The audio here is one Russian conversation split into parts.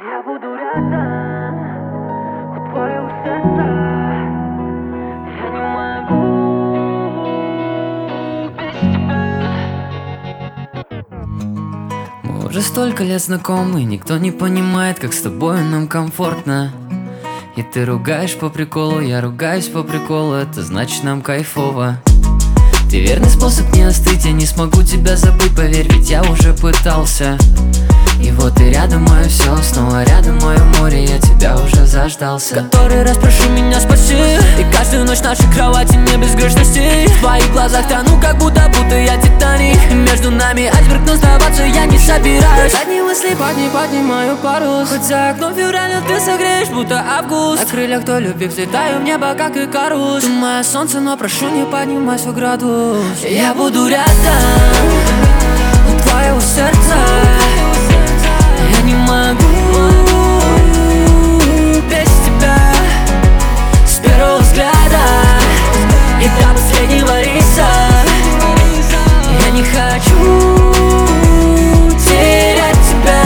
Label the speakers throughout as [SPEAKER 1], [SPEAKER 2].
[SPEAKER 1] Я буду рядом у твоего сердца. Я не могу без тебя.
[SPEAKER 2] Мы уже столько лет знакомы, никто не понимает, как с тобой нам комфортно. И ты ругаешь по приколу, я ругаюсь по приколу, это значит нам кайфово. Ты верный способ не остыть, я не смогу тебя забыть, поверь, ведь я уже пытался. И вот ты рядом, мое все, снова рядом мое море, я тебя уже заждался. Который раз прошу меня спаси, и каждую ночь нашей кровати не без грешностей. В твоих глазах тону, как будто я Титаник. И между нами айсберг, но сдаваться я не собираюсь. Одни мысли поднимаю парус. Хоть за окном февраля ты согреешь, будто август. На крыльях той любви взлетаю в небо, как Икарус. Ты мое солнце, но прошу, не поднимай свой градус. Я буду рядом у твоего сердца. Я не могу без тебя. С первого взгляда и до последнего риса. Я не хочу терять тебя.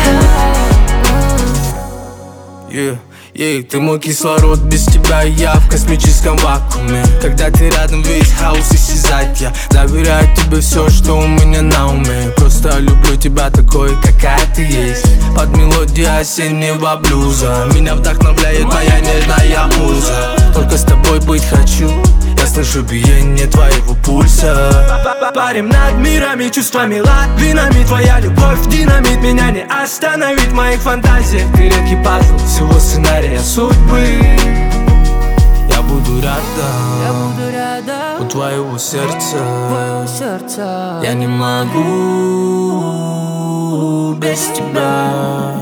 [SPEAKER 3] Ты мой кислород, без тебя я в космическом вакууме. Когда ты рядом, весь хаос исчезает. Я доверяю тебе все, что у меня на уме. Просто люблю тебя такой, какая ты есть. Под мелодию осеннего блюза меня вдохновляет твоя нежная муза. Только с тобой быть хочу, я слышу биение твоего пульса. Парим над мирами, чувствами, лавинами. Твоя любовь, динамит, меня не остановить в моих фантазиях. Ты редкий пазл всего сценария судьбы. Я буду рядом у твоего сердца. Я не могу без тебя.